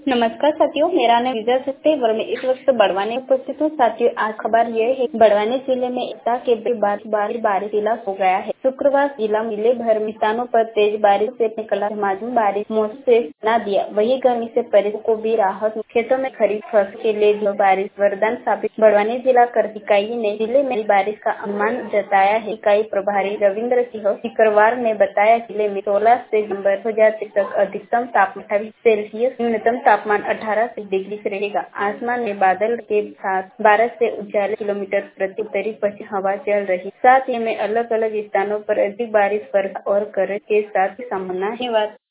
नमस्कार साथियों, मेरा नाम विजय सत्य और मैं इस वक्त बड़वानी उपस्थित हूँ। साथियों, आज खबर यह है कि बड़वानी जिले में एकता के बाद बारिश जिला हो गया है। शुक्रवार जिला जिले भर में स्थानों पर तेज बारिश से निकला मामूली बारिश मौसम से ना दिया, वही गर्मी से परिस्थितियों को भी राहत। खेतों में खरीफ फसल के लिए जो बारिश वरदान साबित। बड़वानी जिला कृषि इकाई ने जिले में बारिश का अनुमान जताया है। इकाई प्रभारी रविंद्र सिंह शुक्रवार ने बताया जिले में 16 से दिसंबर 2023 तक अधिकतम तापमान 28 सेल्सियस, न्यूनतम तापमान 18 डिग्री रहेगा। आसमान में बादल के साथ 12 से 39 किलोमीटर प्रति उत्तरी पश्चिम हवा चल रही। साथ ही में अलग अलग स्थानों पर अधिक बारिश वर्षा और गरज के साथ संभावना है। धन्यवाद।